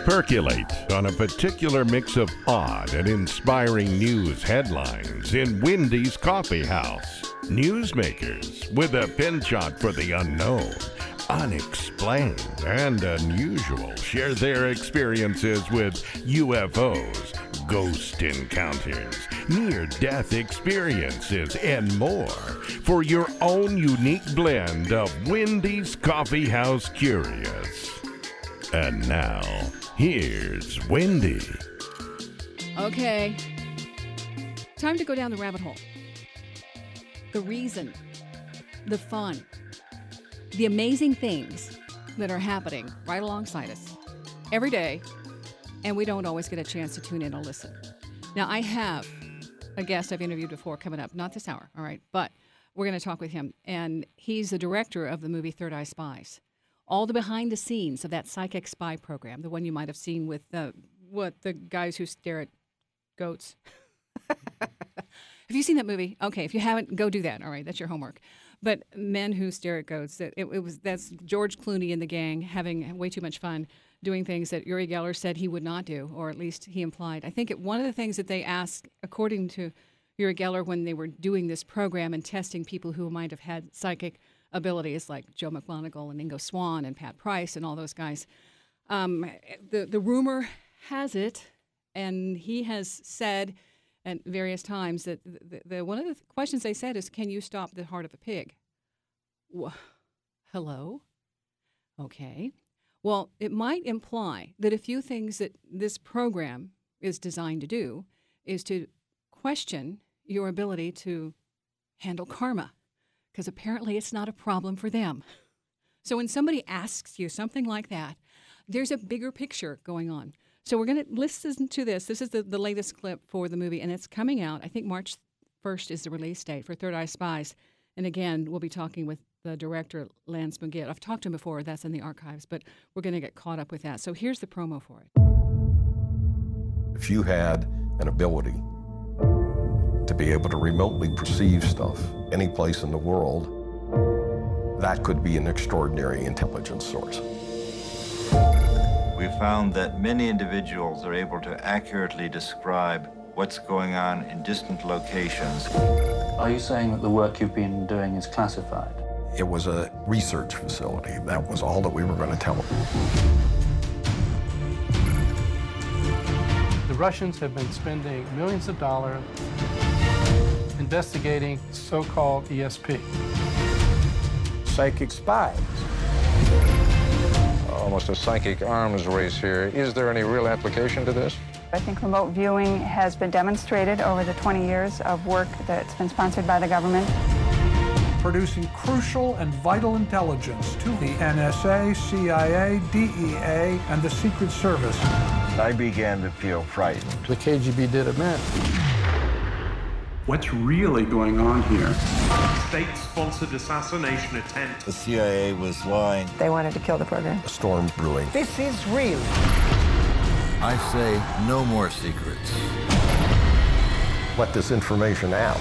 Percolate on a particular mix of odd and inspiring news headlines in Wendy's Coffee House. Newsmakers with a penchant for the unknown, unexplained, and unusual share their experiences with UFOs, ghost encounters, near-death experiences, and more for your own unique blend of Wendy's Coffee House Curious. And now, here's Wendy. Okay. Time to go down the rabbit hole. The reason, the fun, the amazing things that are happening right alongside us every day, and we don't always get a chance to tune in or listen. Now, I have a guest I've interviewed before coming up, not this hour, all right, but we're going to talk with him, and he's the director of the movie Third Eye Spies. All the behind the scenes of that psychic spy program, the one you might have seen with the guys who stare at goats. Have you seen that movie? Okay, if you haven't, go do that. All right, that's your homework. But Men Who Stare at Goats, that's George Clooney and the gang having way too much fun doing things that Uri Geller said he would not do, or at least he implied. I think one of the things that they asked, according to Uri Geller, when they were doing this program and testing people who might have had psychic abilities like Joe McGonigal and Ingo Swann and Pat Price and all those guys, the rumor has it, and he has said at various times that one of the questions they said is, can you stop the heart of a pig? Hello? Okay. Well, it might imply that a few things that this program is designed to do is to question your ability to handle karma, because apparently it's not a problem for them. So when somebody asks you something like that, there's a bigger picture going on. So we're going to listen to this. This is the latest clip for the movie, and it's coming out. I think March 1st is the release date for Third Eye Spies. And again, we'll be talking with the director, Lance Munguet. I've talked to him before. That's in the archives, but we're going to get caught up with that. So here's the promo for it. If you had an ability to be able to remotely perceive stuff any place in the world, that could be an extraordinary intelligence source. We found that many individuals are able to accurately describe what's going on in distant locations. Are you saying that the work you've been doing is classified? It was a research facility. That was all that we were going to tell them. The Russians have been spending millions of dollars investigating so-called ESP. Psychic spies. Almost a psychic arms race here. Is there any real application to this? I think remote viewing has been demonstrated over the 20 years of work that's been sponsored by the government. Producing crucial and vital intelligence to the NSA, CIA, DEA, and the Secret Service. I began to feel frightened. The KGB did admit. What's really going on here? State-sponsored assassination attempt. The CIA was lying. They wanted to kill the program. A storm brewing. This is real. I say no more secrets. Let this information out.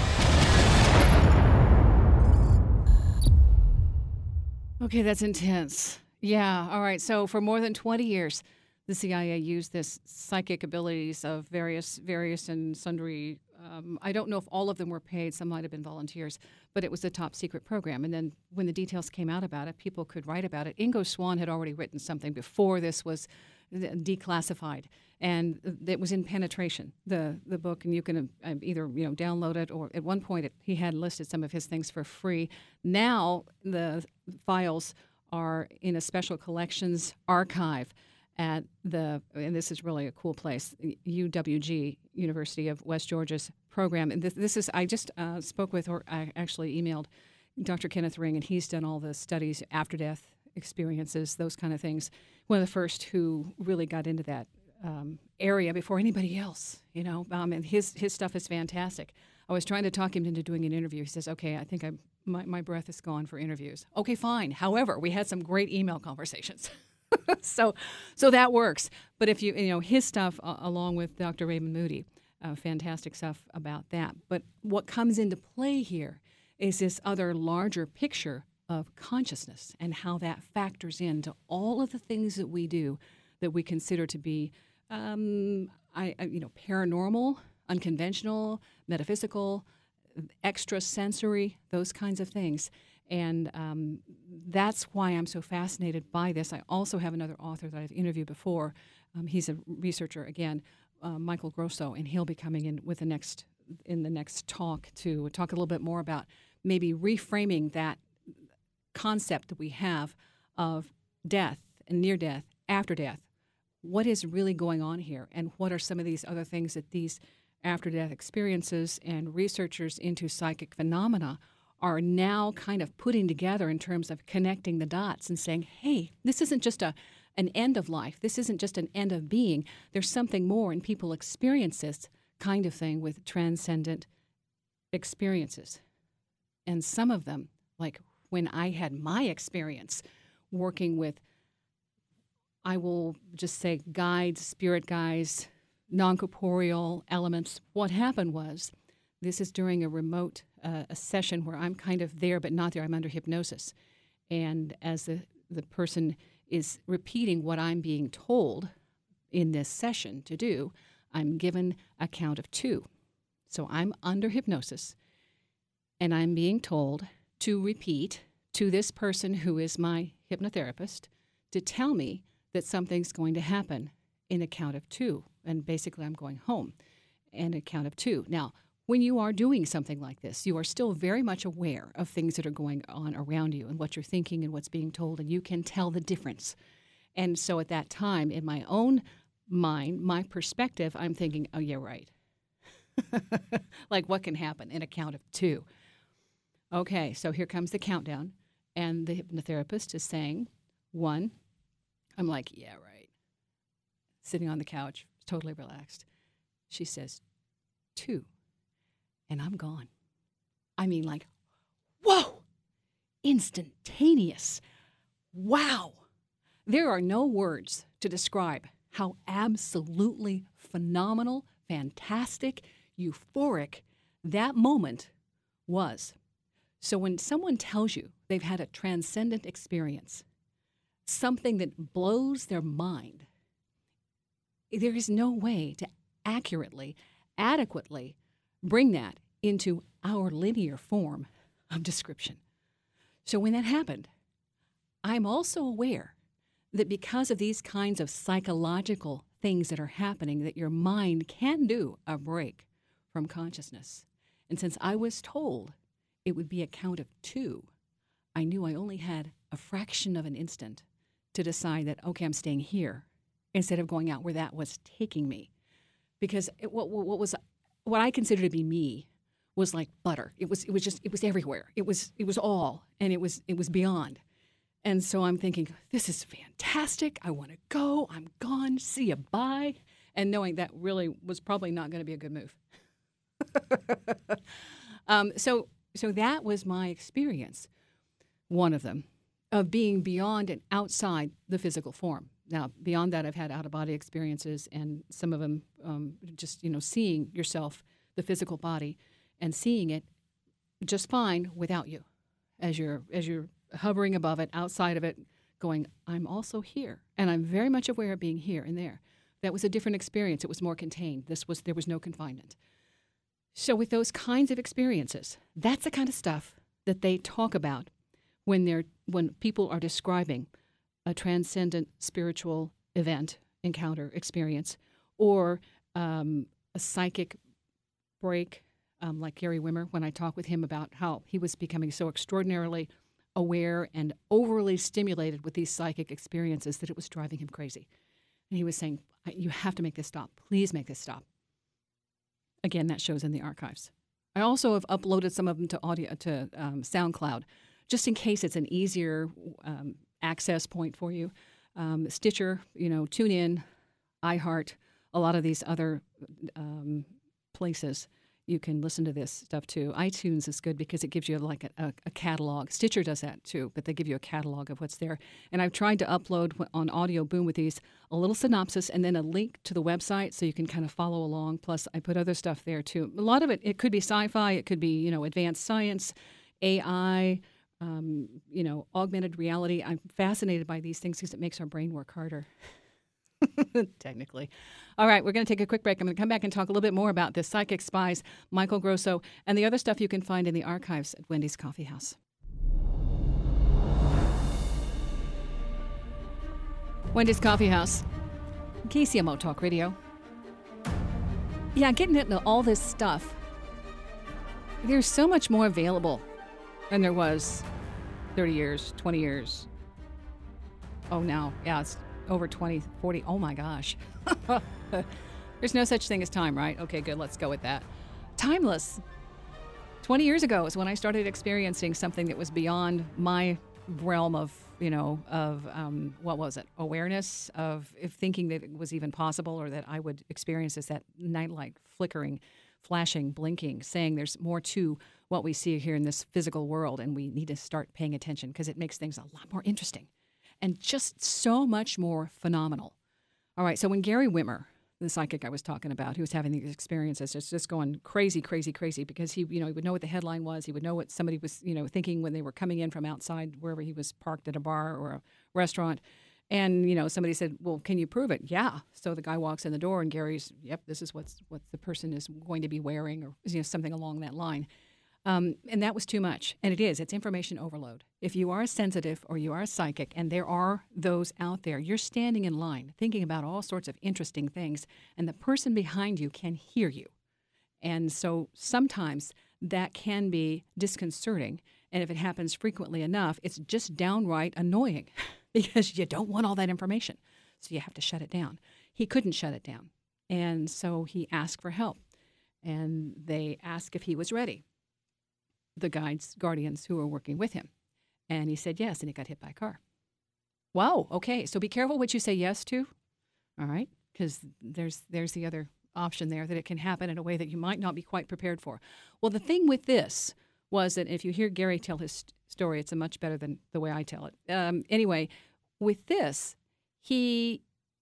Okay, that's intense. Yeah, all right. So for more than 20 years, the CIA used this psychic abilities of various and sundry. I don't know if all of them were paid. Some might have been volunteers, but it was a top secret program. And then when the details came out about it, people could write about it. Ingo Swann had already written something before this was declassified, and it was in Penetration, the book, and you can either download it, or at one point he had listed some of his things for free. Now the files are in a special collections archive at and this is really a cool place, UWG, University of West Georgia's program. And this is, I just spoke with, or I actually emailed Dr. Kenneth Ring, and he's done all the studies, after death experiences, those kind of things. One of the first who really got into that area before anybody else, and his stuff is fantastic. I was trying to talk him into doing an interview. He says, okay, I think my breath is gone for interviews. Okay, fine. However, we had some great email conversations. So that works. But if his stuff, along with Dr. Raymond Moody, fantastic stuff about that. But what comes into play here is this other larger picture of consciousness and how that factors into all of the things that we do that we consider to be, paranormal, unconventional, metaphysical, extrasensory, those kinds of things. And that's why I'm so fascinated by this. I also have another author that I've interviewed before. He's a researcher, again, Michael Grosso, and he'll be coming in with the next talk to talk a little bit more about maybe reframing that concept that we have of death and near death, after death. What is really going on here, and what are some of these other things that these after-death experiences and researchers into psychic phenomena are now kind of putting together in terms of connecting the dots and saying, hey, this isn't just an end of life. This isn't just an end of being. There's something more, and people experience this kind of thing with transcendent experiences. And some of them, like when I had my experience working with, I will just say guides, spirit guides, non-corporeal elements, what happened was, this is during a remote a session where I'm kind of there but not there. I'm under hypnosis. And as the person is repeating what I'm being told in this session to do, I'm given a count of 2. So I'm under hypnosis, and I'm being told to repeat to this person who is my hypnotherapist to tell me that something's going to happen in a count of 2. And basically I'm going home in a count of 2. Now, when you are doing something like this, you are still very much aware of things that are going on around you and what you're thinking and what's being told, and you can tell the difference. And so at that time, in my own mind, my perspective, I'm thinking, oh, yeah, right. Like, what can happen in a count of 2? Okay, so here comes the countdown, and the hypnotherapist is saying 1. I'm like, yeah, right. Sitting on the couch, totally relaxed. She says 2. And I'm gone. I mean, like, whoa, instantaneous. Wow. There are no words to describe how absolutely phenomenal, fantastic, euphoric that moment was. So when someone tells you they've had a transcendent experience, something that blows their mind, there is no way to accurately, adequately bring that into our linear form of description. So when that happened, I'm also aware that because of these kinds of psychological things that are happening, that your mind can do a break from consciousness. And since I was told it would be a count of 2, I knew I only had a fraction of an instant to decide that, okay, I'm staying here instead of going out where that was taking me. Because what I consider to be me was like butter. It was everywhere. It was all, and it was beyond. And so I'm thinking, this is fantastic. I want to go. I'm gone. See you, bye. And knowing that really was probably not going to be a good move. So that was my experience, one of them, of being beyond and outside the physical form. Now, beyond that, I've had out-of-body experiences, and some of them just, seeing yourself, the physical body, and seeing it just fine without you, as you're hovering above it, outside of it, going, I'm also here, and I'm very much aware of being here and there. That was a different experience. It was more contained. There was no confinement. So with those kinds of experiences, that's the kind of stuff that they talk about when people are describing a transcendent spiritual event, encounter, experience, or a psychic break, like Gary Wimmer, when I talk with him about how he was becoming so extraordinarily aware and overly stimulated with these psychic experiences that it was driving him crazy. And he was saying, you have to make this stop. Please make this stop. Again, that shows in the archives. I also have uploaded some of them to SoundCloud, just in case it's an easier access point for you. Stitcher, TuneIn, iHeart, a lot of these other places you can listen to this stuff too. iTunes is good because it gives you like a catalog. Stitcher does that too, but they give you a catalog of what's there. And I've tried to upload on Audio Boom with these a little synopsis and then a link to the website so you can kind of follow along. Plus, I put other stuff there too. A lot of it could be sci-fi, it could be advanced science, AI, augmented reality. I'm fascinated by these things because it makes our brain work harder. Technically. All right, we're going to take a quick break. I'm going to come back and talk a little bit more about this Psychic Spies, Michael Grosso, and the other stuff you can find in the archives at Wendy's Coffee House. Wendy's Coffee House, KCMO Talk Radio. Yeah, getting into all this stuff. There's so much more available than there was 30 years, 20 years. Oh, now, yeah, it's over 20, 40. Oh, my gosh. There's no such thing as time, right? Okay, good. Let's go with that. Timeless. 20 years ago is when I started experiencing something that was beyond my realm of, what was it? Awareness of thinking that it was even possible or that I would experience this, that nightlight flickering, flashing, blinking, saying there's more to what we see here in this physical world, and we need to start paying attention because it makes things a lot more interesting and just so much more phenomenal. All right, so when Gary Wimmer, the psychic I was talking about, who was having these experiences, just going crazy because he would know what the headline was. He would know what somebody was, thinking when they were coming in from outside wherever he was parked at a bar or a restaurant. And, somebody said, well, can you prove it? Yeah. So the guy walks in the door and Gary's, yep, this is what the person is going to be wearing or something along that line. And that was too much. And it's information overload. If you are a sensitive or you are a psychic, and there are those out there, you're standing in line thinking about all sorts of interesting things, and the person behind you can hear you. And so sometimes that can be disconcerting. And if it happens frequently enough, it's just downright annoying because you don't want all that information. So you have to shut it down. He couldn't shut it down. And so he asked for help. And they asked if he was ready, the guardians who were working with him. And he said yes, and he got hit by a car. Wow, okay, so be careful what you say yes to, all right? Because there's the other option there that it can happen in a way that you might not be quite prepared for. Well, the thing with this was that if you hear Gary tell his story, it's much better than the way I tell it. Anyway, with this, he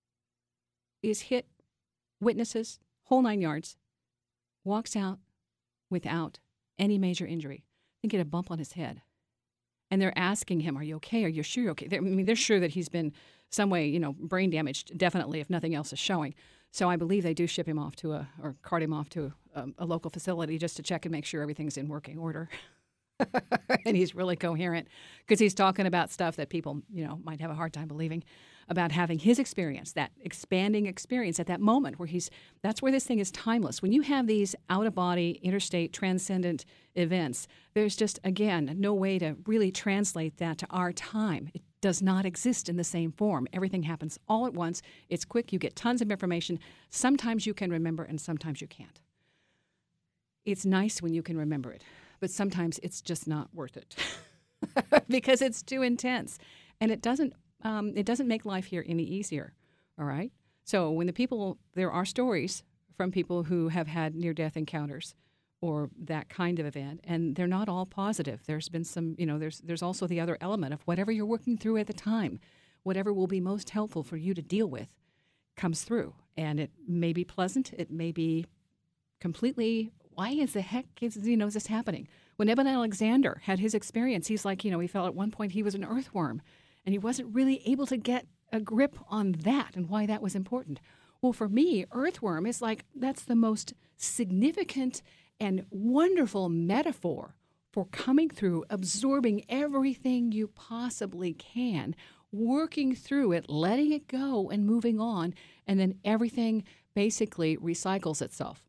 is hit, witnesses, whole 9 yards, walks out without any major injury. I think he had a bump on his head. And they're asking him, are you okay? Are you sure you're okay? They're sure that he's been some way, brain damaged, definitely, if nothing else is showing. So I believe they do ship him off to or cart him off to a local facility just to check and make sure everything's in working order. And he's really coherent because he's talking about stuff that people, might have a hard time believing about having his experience, that expanding experience at that moment where that's where this thing is timeless. When you have these out-of-body, interstate, transcendent events, there's just, again, no way to really translate that to our time. It does not exist in the same form. Everything happens all at once. It's quick. You get tons of information. Sometimes you can remember and sometimes you can't. It's nice when you can remember it, but sometimes it's just not worth it because it's too intense. And it doesn't make life here any easier, all right? So when there are stories from people who have had near-death encounters or that kind of event, and they're not all positive. There's been some, there's also the other element of whatever you're working through at the time, whatever will be most helpful for you to deal with comes through. And it may be pleasant. It may be completely, why is the heck is this happening? When Eben Alexander had his experience, he's like, he felt at one point he was an earthworm. And he wasn't really able to get a grip on that and why that was important. Well, for me, earthworm is that's the most significant and wonderful metaphor for coming through, absorbing everything you possibly can, working through it, letting it go and moving on, and then everything basically recycles itself.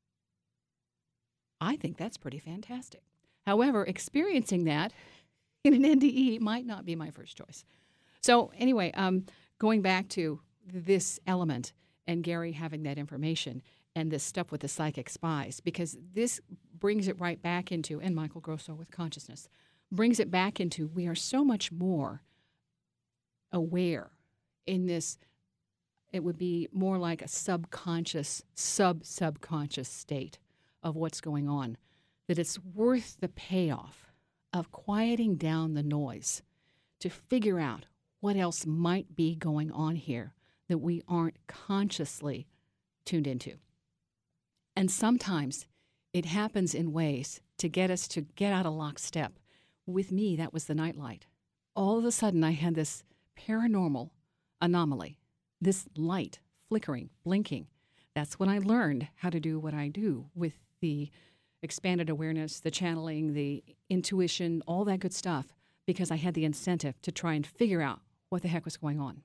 I think that's pretty fantastic. However, experiencing that in an NDE might not be my first choice. So anyway, going back to this element and Gary having that information and this stuff with the psychic spies, because this brings it right back into, and Michael Grosso with consciousness, brings it back into we are so much more aware in this. It would be more like a subconscious, subconscious state of what's going on, that it's worth the payoff of quieting down the noise to figure out what else might be going on here that we aren't consciously tuned into. And sometimes it happens in ways to get us to get out of lockstep. With me, that was the nightlight. All of a sudden, I had this paranormal anomaly this light flickering, blinking. That's when I learned how to do what I do with the expanded awareness, the channeling, the intuition, all that good stuff, because I had the incentive to try and figure out what the heck was going on.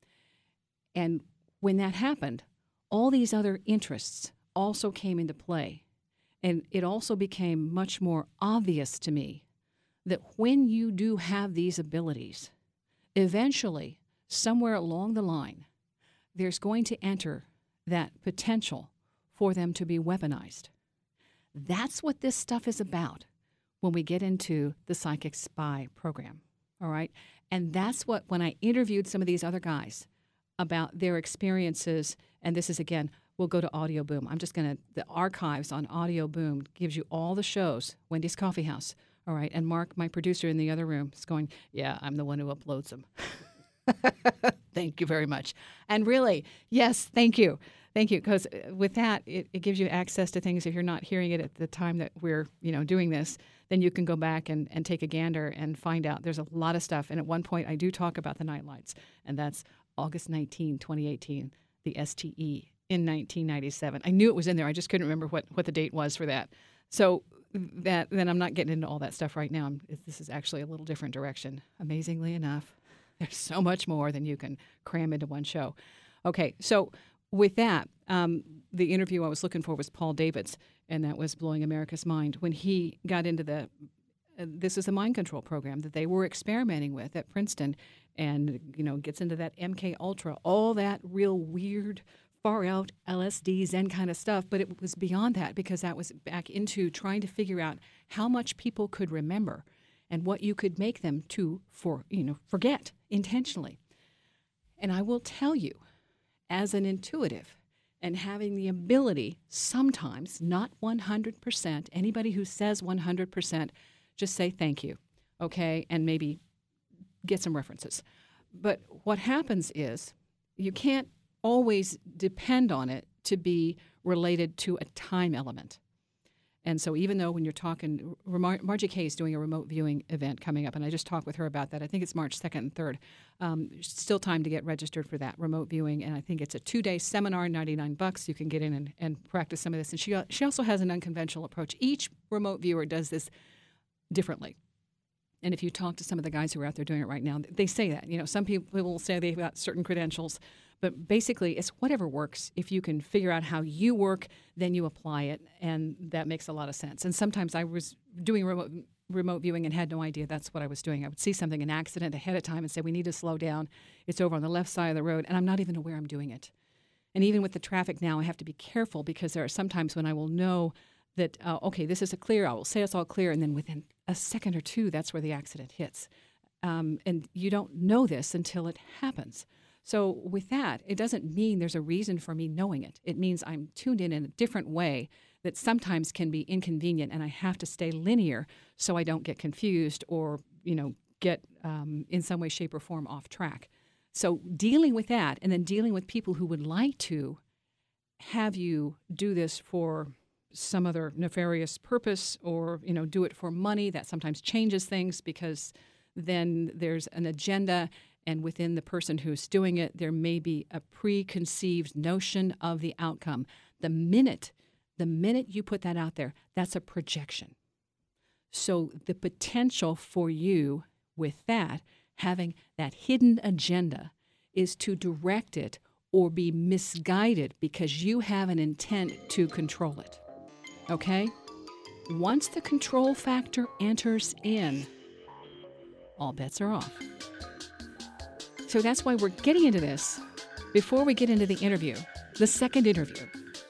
And when that happened, all these other interests also came into play. And it also became much more obvious to me that when you do have these abilities, eventually, somewhere along the line, there's going to enter that potential for them to be weaponized. That's what this stuff is about when we get into the Psychic Spy program, all right? And that's what, when I interviewed some of these other guys about their experiences, and this is, again, we'll go to Audio Boom. I'm just going to, the archives on Audio Boom gives you all the shows, Wendy's Coffee House, all right? And Mark, my producer in the other room, is going, yeah, I'm the one who uploads them. Thank you very much. And really, yes, thank you. Thank you, because with that, it gives you access to things. If you're not hearing it at the time that we're, doing this, then you can go back and take a gander and find out. There's a lot of stuff. And at one point, I do talk about the night lights, and that's August 19, 2018, the STE in 1997. I knew it was in there. I just couldn't remember what the date was for that. So then I'm not getting into all that stuff right now. This is actually a little different direction. Amazingly enough, there's so much more than you can cram into one show. Okay, so with that, the interview I was looking for was Paul Davids, and that was Blowing America's Mind. When he got into this is a mind control program that they were experimenting with at Princeton, and, gets into that MK Ultra, all that real weird, far-out LSD, Zen kind of stuff, but it was beyond that, because that was back into trying to figure out how much people could remember and what you could make them to forget intentionally. And I will tell you, as an intuitive and having the ability, sometimes, not 100%, anybody who says 100%, just say thank you, okay, and maybe get some references. But what happens is you can't always depend on it to be related to a time element. And so even though when you're talking, Margie Kay is doing a remote viewing event coming up, and I just talked with her about that. I think it's March 2nd and 3rd. Still time to get registered for that remote viewing, and I think it's a 2-day seminar, $99. You can get in and practice some of this. And she also has an unconventional approach. Each remote viewer does this differently. And if you talk to some of the guys who are out there doing it right now, they say that. Some people will say they've got certain credentials, but basically it's whatever works. If you can figure out how you work, then you apply it, and that makes a lot of sense. And sometimes I was doing remote viewing and had no idea that's what I was doing. I would see something, an accident ahead of time, and say, we need to slow down. It's over on the left side of the road, and I'm not even aware I'm doing it. And even with the traffic now, I have to be careful, because there are some times when I will know that, okay, this is a clear. I will say it's all clear, and then within a second or two, that's where the accident hits. And you don't know this until it happens. So with that, it doesn't mean there's a reason for me knowing it. It means I'm tuned in a different way that sometimes can be inconvenient, and I have to stay linear so I don't get confused or, get in some way, shape, or form off track. So dealing with that, and then dealing with people who would like to have you do this for some other nefarious purpose, or, do it for money, that sometimes changes things, because then there's an agenda, and within the person who's doing it, there may be a preconceived notion of the outcome. The minute you put that out there, that's a projection. So the potential for you with that, having that hidden agenda, is to direct it or be misguided because you have an intent to control it. Okay? Once the control factor enters in, all bets are off. So that's why we're getting into this before we get into the interview, the second interview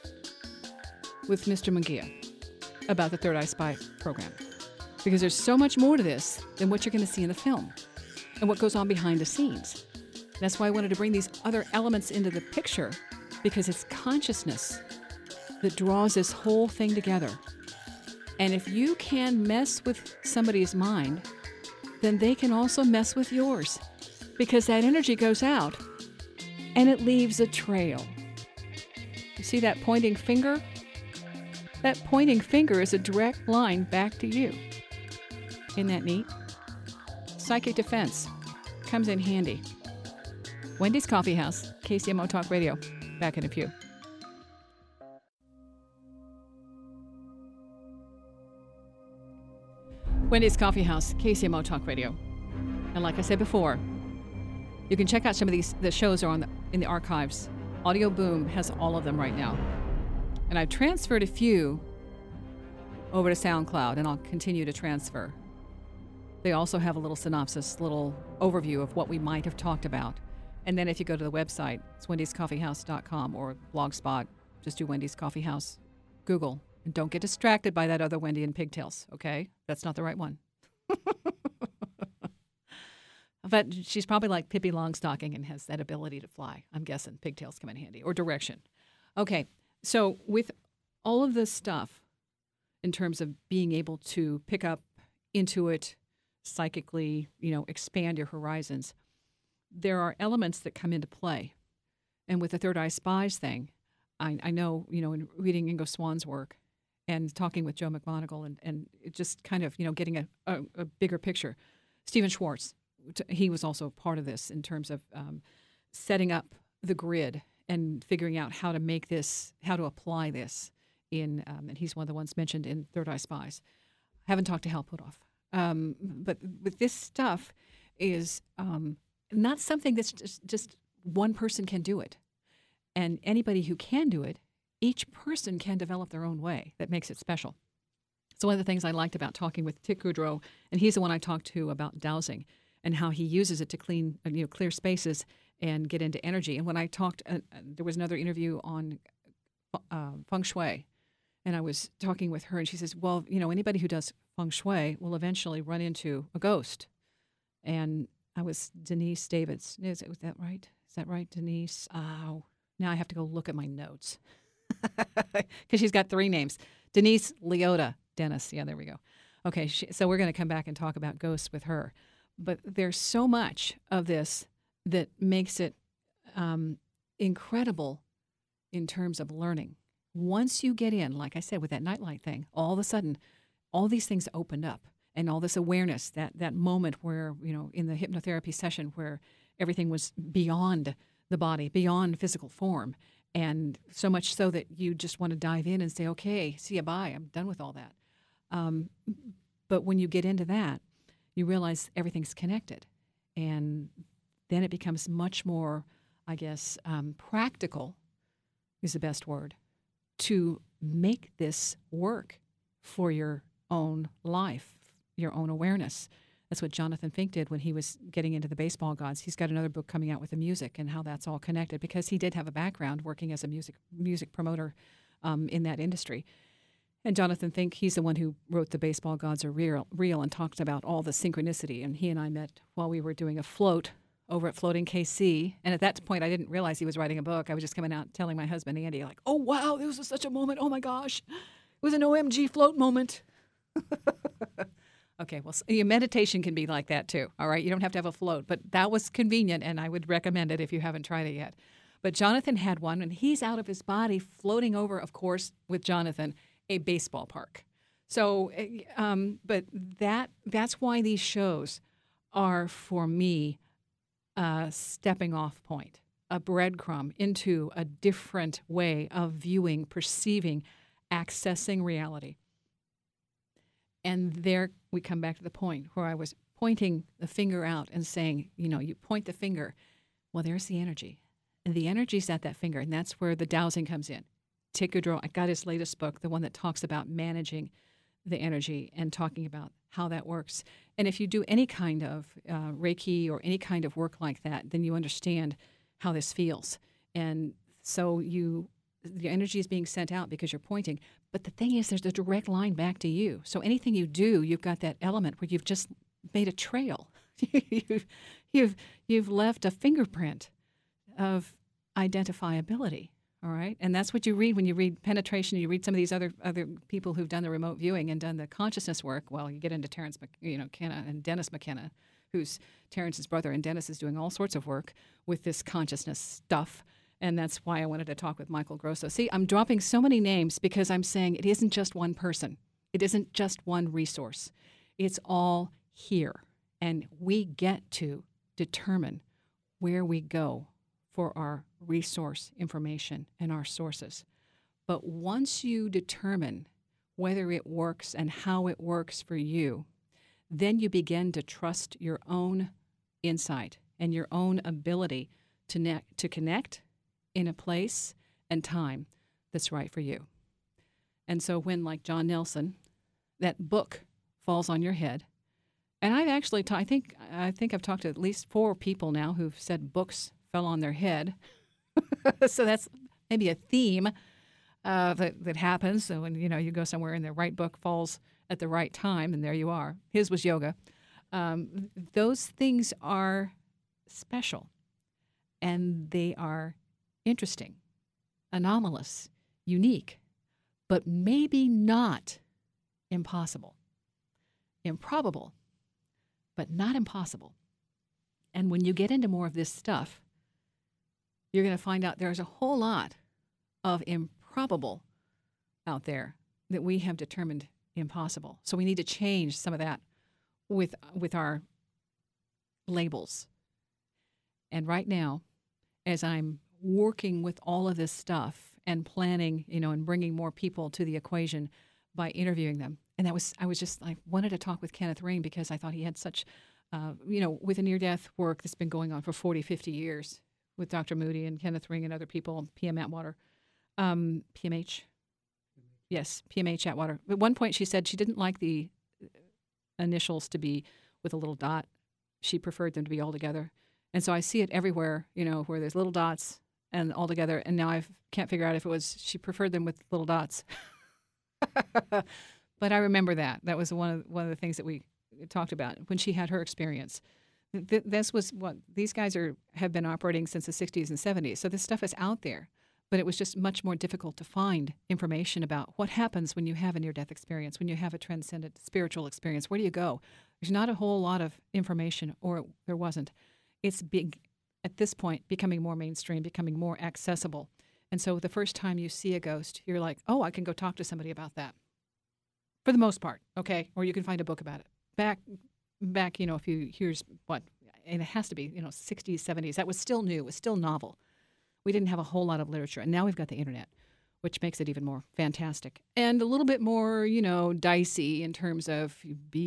with Mr. Munguia about the Third Eye Spy program. Because there's so much more to this than what you're going to see in the film and what goes on behind the scenes. That's why I wanted to bring these other elements into the picture, because it's consciousness that draws this whole thing together. And if you can mess with somebody's mind, then they can also mess with yours, because that energy goes out and it leaves a trail. You see that pointing finger? That pointing finger is a direct line back to you. Isn't that neat? Psychic defense comes in handy. Wendy's Coffee House, KCMO Talk Radio. Back in a few. Wendy's Coffee House, KCMO Talk Radio. And like I said before, you can check out some of the shows are in the archives. Audio Boom has all of them right now. And I've transferred a few over to SoundCloud, and I'll continue to transfer. They also have a little synopsis, little overview of what we might have talked about. And then if you go to the website, it's wendyscoffeehouse.com or Blogspot, just do Wendy's Coffee House, Google. And don't get distracted by that other Wendy in pigtails, okay? That's not the right one. But she's probably like Pippi Longstocking and has that ability to fly. I'm guessing pigtails come in handy, or direction. Okay, so with all of this stuff, in terms of being able to pick up, intuit, psychically, expand your horizons, there are elements that come into play. And with the Third Eye Spies thing, I know, in reading Ingo Swann's work and talking with Joe McMoneagle and it just kind of, getting a bigger picture. Stephen Schwartz, he was also part of this in terms of setting up the grid and figuring out how to make this, how to apply this in, and he's one of the ones mentioned in Third Eye Spies. I haven't talked to Hal Puthoff. But with this stuff is not something that's just one person can do it. And anybody who can do it, each person can develop their own way that makes it special. So one of the things I liked about talking with Tit Goudreau, and he's the one I talked to about dowsing and how he uses it to clear spaces and get into energy. And when I talked, there was another interview on feng shui, and I was talking with her, and she says, well, anybody who does feng shui will eventually run into a ghost. And I was Denise Davids. Was that right? Is that right, Denise? Oh, now I have to go look at my notes because she's got 3 names. Denise Leota Dennis. Yeah, there we go. Okay, so we're going to come back and talk about ghosts with her. But there's so much of this that makes it incredible in terms of learning. Once you get in, like I said, with that nightlight thing, all of a sudden, all these things opened up. And all this awareness, that moment where, in the hypnotherapy session where everything was beyond the body, beyond physical form. And so much so that you just want to dive in and say, okay, see you, bye. I'm done with all that. But when you get into that, you realize everything's connected. And then it becomes much more, I guess, practical is the best word, to make this work for your own life, your own awareness. That's what Jonathan Fink did when he was getting into the baseball gods. He's got another book coming out with the music and how that's all connected because he did have a background working as a music promoter in that industry. And Jonathan Fink, he's the one who wrote The Baseball Gods Are Real and talked about all the synchronicity. And he and I met while we were doing a float over at Floating KC. And at that point, I didn't realize he was writing a book. I was just coming out telling my husband, Andy, like, oh, wow, this was such a moment. Oh, my gosh. It was an OMG float moment. Okay, well, your meditation can be like that too, all right? You don't have to have a float, but that was convenient, and I would recommend it if you haven't tried it yet. But Jonathan had one, and he's out of his body floating over, of course, with Jonathan, a baseball park. So, but that's why these shows are, for me, a stepping off point, a breadcrumb into a different way of viewing, perceiving, accessing reality. And there we come back to the point where I was pointing the finger out and saying, you point the finger. Well, there's the energy. And the energy's at that finger, and that's where the dowsing comes in. Tit Goudreau, I got his latest book, the one that talks about managing the energy and talking about how that works. And if you do any kind of Reiki or any kind of work like that, then you understand how this feels. And so the energy is being sent out because you're pointing. But the thing is, there's a direct line back to you. So anything you do, you've got that element where you've just made a trail. you've left a fingerprint of identifiability. All right, and that's what you read when you read penetration. You read some of these other people who've done the remote viewing and done the consciousness work. Well, you get into Terence, McKenna and Dennis McKenna, who's Terence's brother, and Dennis is doing all sorts of work with this consciousness stuff. And that's why I wanted to talk with Michael Grosso. See, I'm dropping so many names because I'm saying it isn't just one person. It isn't just one resource. It's all here. And we get to determine where we go for our resource information and our sources. But once you determine whether it works and how it works for you, then you begin to trust your own insight and your own ability to connect in a place and time that's right for you. And so when, like John Nelson, that book falls on your head, and I've actually, I think I've talked to at least 4 people now who've said books fell on their head. So that's maybe a theme that happens. So when you go somewhere and the right book falls at the right time, and there you are. His was yoga. Those things are special, and they are interesting, anomalous, unique, but maybe not impossible. Improbable, but not impossible. And when you get into more of this stuff, you're going to find out there's a whole lot of improbable out there that we have determined impossible. So we need to change some of that with our labels. And right now, as I'm working with all of this stuff and planning, and bringing more people to the equation by interviewing them, and I wanted to talk with Kenneth Ring because I thought he had such, with the near-death work that's been going on for 40, 50 years with Dr. Moody and Kenneth Ring and other people, PM Atwater, PMH. Yes, PMH Atwater. At one point she said she didn't like the initials to be with a little dot. She preferred them to be all together. And so I see it everywhere, where there's little dots and all together. And now I can't figure out if it was she preferred them with little dots. But I remember that. That was one of the things that we talked about when she had her experience. This was what these guys have been operating since the 60s and 70s. So this stuff is out there. But it was just much more difficult to find information about what happens when you have a near-death experience, when you have a transcendent spiritual experience. Where do you go? There's not a whole lot of information, or there wasn't. It's big, at this point, becoming more mainstream, becoming more accessible. And so the first time you see a ghost, you're like, oh, I can go talk to somebody about that. For the most part, okay? Or you can find a book about it. Back, a few years, and it has to be, 60s, 70s. That was still new. It was still novel. We didn't have a whole lot of literature. And now we've got the internet, which makes it even more fantastic. And a little bit more, dicey in terms of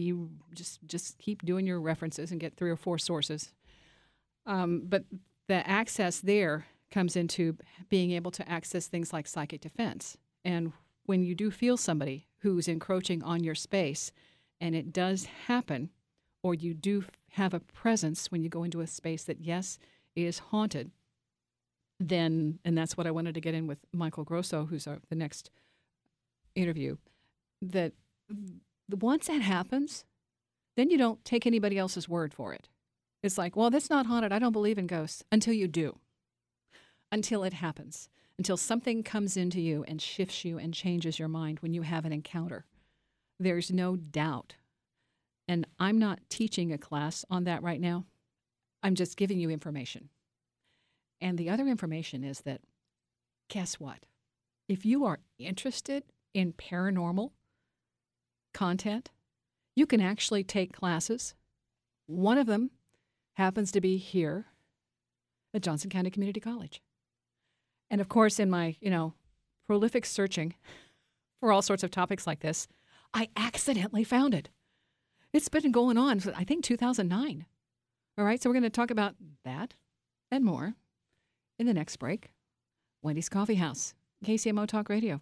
just keep doing your references and get 3 or 4 sources. But the access there comes into being able to access things like psychic defense. And when you do feel somebody who's encroaching on your space, and it does happen, or you do have a presence when you go into a space that, yes, is haunted, then, and that's what I wanted to get in with Michael Grosso, who's the next interview, that once that happens, then you don't take anybody else's word for it. It's like, well, that's not haunted. I don't believe in ghosts until you do, until it happens, until something comes into you and shifts you and changes your mind when you have an encounter. There's no doubt. And I'm not teaching a class on that right now. I'm just giving you information. And the other information is that, guess what? If you are interested in paranormal content, you can actually take classes. One of them happens to be here at Johnson County Community College. And of course, in my, prolific searching for all sorts of topics like this, I accidentally found it. It's been going on since, I think, 2009. All right, so we're going to talk about that and more in the next break. Wendy's Coffee House, KCMO Talk Radio.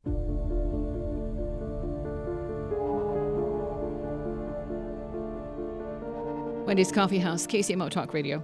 Wendy's Coffee House, KCMO Talk Radio.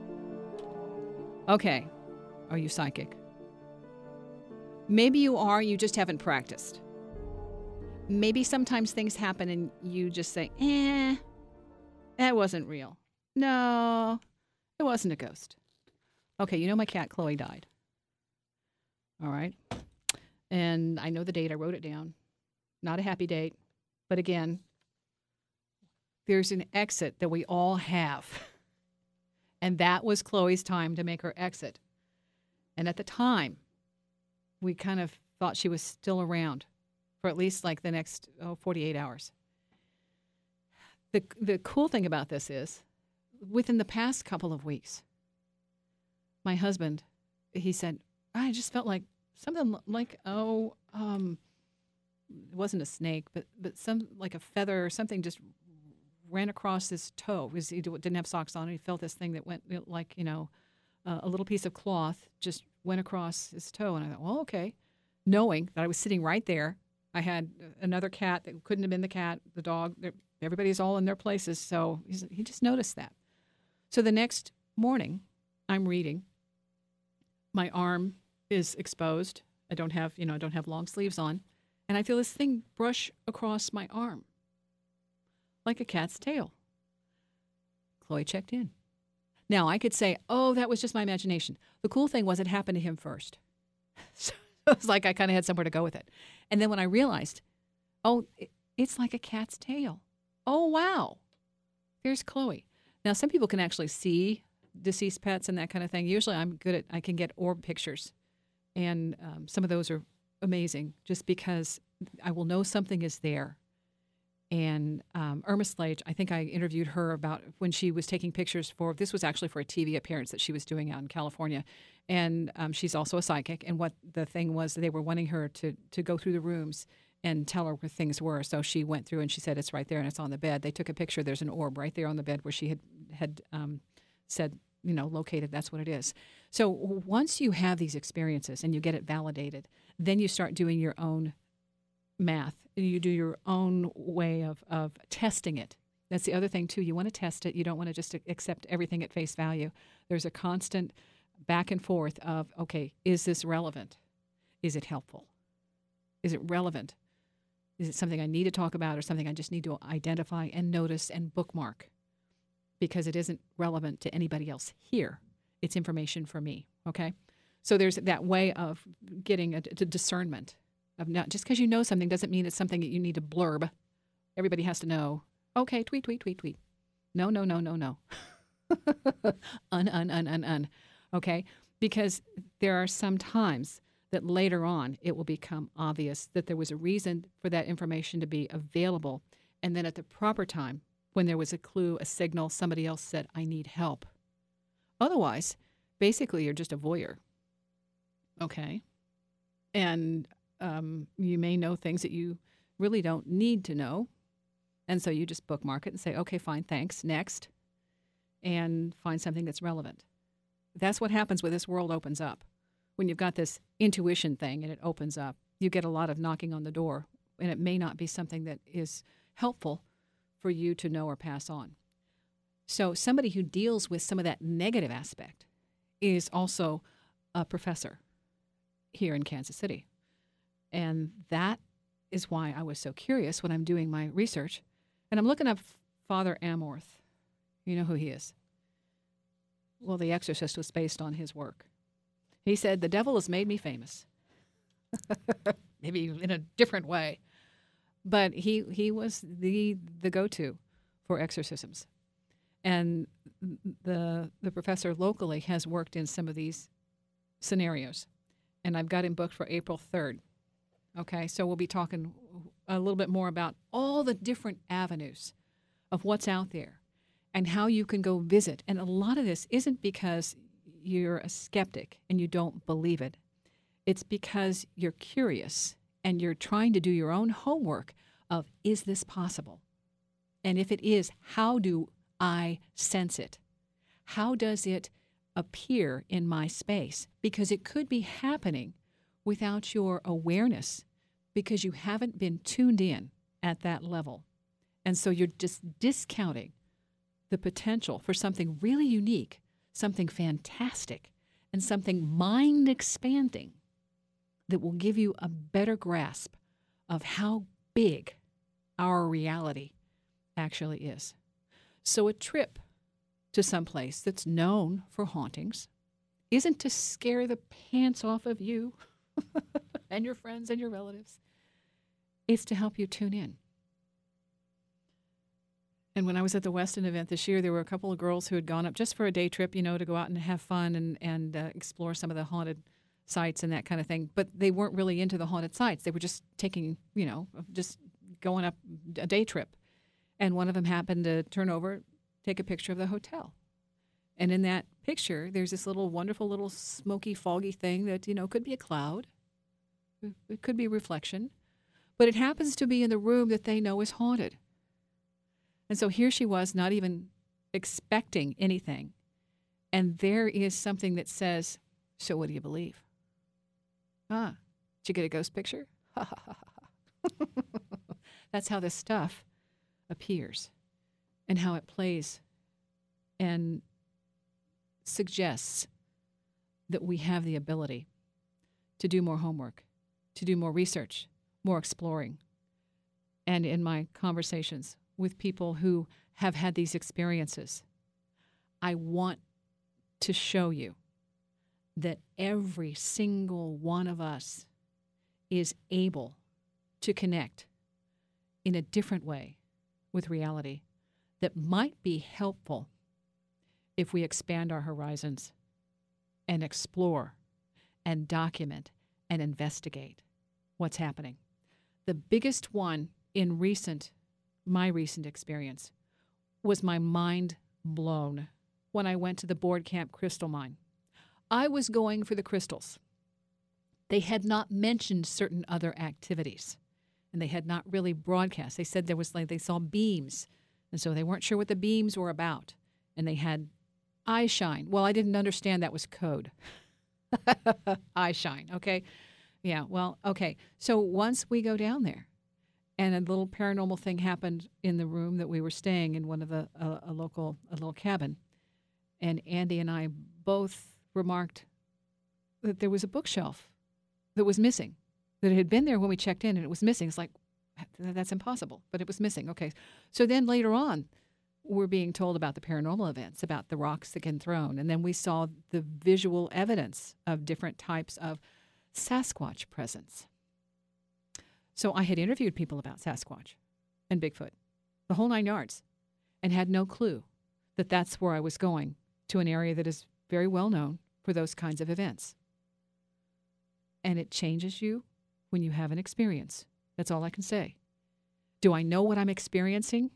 Okay, are you psychic? Maybe you are, you just haven't practiced. Maybe sometimes things happen and you just say, that wasn't real. No, it wasn't a ghost. Okay, my cat Chloe died. All right. And I know the date. I wrote it down. Not a happy date. But again, there's an exit that we all have. And that was Chloe's time to make her exit. And at the time, we kind of thought she was still around for at least like the next 48 hours. The cool thing about this is, within the past couple of weeks, my husband, he said, I just felt like something like, it wasn't a snake, but some like a feather or something just ran across his toe. He didn't have socks on. He felt this thing that went like, a little piece of cloth just went across his toe. And I thought, well, okay. Knowing that I was sitting right there, I had another cat that couldn't have been the cat, the dog. Everybody's all in their places. So he just noticed that. So the next morning, I'm reading. My arm is exposed. I don't have long sleeves on. And I feel this thing brush across my arm like a cat's tail. Chloe checked in. Now, I could say, oh, that was just my imagination. The cool thing was it happened to him first. So it was like I kind of had somewhere to go with it. And then when I realized, it's like a cat's tail. Oh, wow. There's Chloe. Now, some people can actually see deceased pets and that kind of thing. Usually I can get orb pictures. And some of those are amazing just because I will know something is there. And Irma Slage, I think I interviewed her about when she was taking pictures this was actually for a TV appearance that she was doing out in California. And she's also a psychic. And what the thing was, they were wanting her to go through the rooms and tell her where things were. So she went through and she said, it's right there and it's on the bed. They took a picture. There's an orb right there on the bed where she had said, located, that's what it is. So once you have these experiences and you get it validated, then you start doing your own math. You do your own way of testing it. That's the other thing, too. You want to test it. You don't want to just accept everything at face value. There's a constant back and forth of, okay, is this relevant? Is it helpful? Is it relevant? Is it something I need to talk about or something I just need to identify and notice and bookmark? Because it isn't relevant to anybody else here. It's information for me, okay? So there's that way of getting a discernment. Of not, just because you know something doesn't mean it's something that you need to blurb. Everybody has to know, okay, tweet. No. Okay? Because there are some times that later on it will become obvious that there was a reason for that information to be available. And then at the proper time, when there was a clue, a signal, somebody else said, I need help. Otherwise, basically, you're just a voyeur. Okay? And you may know things that you really don't need to know. And so you just bookmark it and say, okay, fine, thanks, next, and find something that's relevant. That's what happens when this world opens up. When you've got this intuition thing and it opens up, you get a lot of knocking on the door, and it may not be something that is helpful for you to know or pass on. So somebody who deals with some of that negative aspect is also a professor here in Kansas City. And that is why I was so curious when I'm doing my research. And I'm looking up Father Amorth. You know who he is? Well, The Exorcist was based on his work. He said, the devil has made me famous. Maybe in a different way. But he was the go-to for exorcisms. And the professor locally has worked in some of these scenarios. And I've got him booked for April 3rd. Okay, so we'll be talking a little bit more about all the different avenues of what's out there and how you can go visit. And a lot of this isn't because you're a skeptic and you don't believe it. It's because you're curious and you're trying to do your own homework of, is this possible? And if it is, how do I sense it? How does it appear in my space? Because it could be happening without your awareness because you haven't been tuned in at that level. And so you're just discounting the potential for something really unique, something fantastic, and something mind-expanding that will give you a better grasp of how big our reality actually is. So a trip to some place that's known for hauntings isn't to scare the pants off of you and your friends and your relatives. It's to help you tune in. And when I was at the Westin event this year, there were a couple of girls who had gone up just for a day trip, to go out and have fun and explore some of the haunted sites and that kind of thing. But they weren't really into the haunted sites. They were just taking, just going up a day trip. And one of them happened to turn over, take a picture of the hotel. And in that picture, there's this little wonderful little smoky, foggy thing that, could be a cloud. It could be a reflection. But it happens to be in the room that they know is haunted. And so here she was, not even expecting anything. And there is something that says, so what do you believe? Did you get a ghost picture? That's how this stuff appears and how it plays and suggests that we have the ability to do more homework, to do more research, more exploring. And in my conversations with people who have had these experiences, I want to show you that every single one of us is able to connect in a different way with reality that might be helpful if we expand our horizons and explore and document and investigate what's happening. The biggest one in my recent experience was my mind blown when I went to the Board Camp Crystal Mine. I was going for the crystals. They had not mentioned certain other activities, and they had not really broadcast. They said there was they saw beams, and so they weren't sure what the beams were about. And they had eye shine. Well, I didn't understand that was code. Eye shine, okay? Yeah, well, okay. So once we go down there, and a little paranormal thing happened in the room that we were staying in, one of the a little cabin, and Andy and I both remarked that there was a bookshelf that was missing, that it had been there when we checked in and it was missing. It's like, that's impossible, but it was missing. Okay. So then later on, we're being told about the paranormal events, about the rocks that get thrown. And then we saw the visual evidence of different types of Sasquatch presence. So I had interviewed people about Sasquatch and Bigfoot, the whole 9 yards, and had no clue that that's where I was going, to an area that is very well known for those kinds of events. And it changes you when you have an experience. That's all I can say. Do I know what I'm experiencing?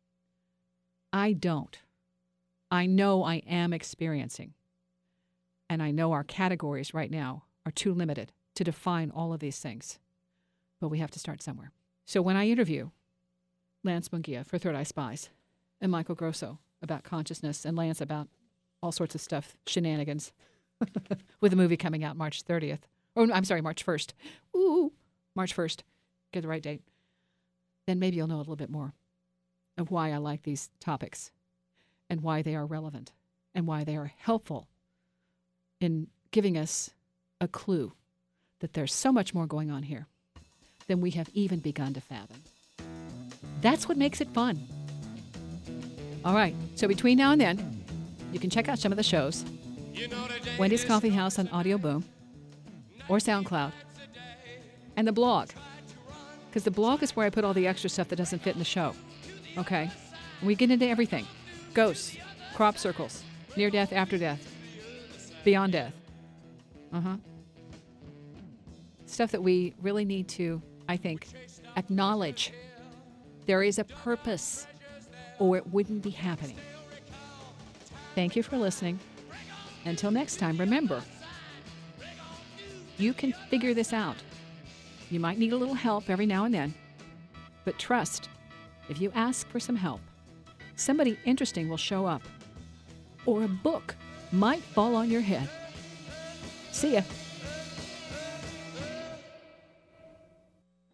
I don't. I know I am experiencing. And I know our categories right now are too limited to define all of these things. But we have to start somewhere. So when I interview Lance Munguia for Third Eye Spies and Michael Grosso about consciousness and Lance about all sorts of stuff, shenanigans, with a movie coming out March 30th. Oh, I'm sorry, March 1st. Ooh, March 1st. Get the right date. Then maybe you'll know a little bit more of why I like these topics and why they are relevant and why they are helpful in giving us a clue that there's so much more going on here than we have even begun to fathom. That's what makes it fun. All right, so between now and then, you can check out some of the shows. Wendy's Coffee House on Audio Boom or SoundCloud. And the blog. Because the blog is where I put all the extra stuff that doesn't fit in the show. Okay? And we get into everything. Ghosts, crop circles, near death, after death, beyond death. Stuff that we really need to, I think, acknowledge. There is a purpose, or it wouldn't be happening. Thank you for listening. Until next time, remember, you can figure this out. You might need a little help every now and then, but trust, if you ask for some help, somebody interesting will show up, or a book might fall on your head. See ya.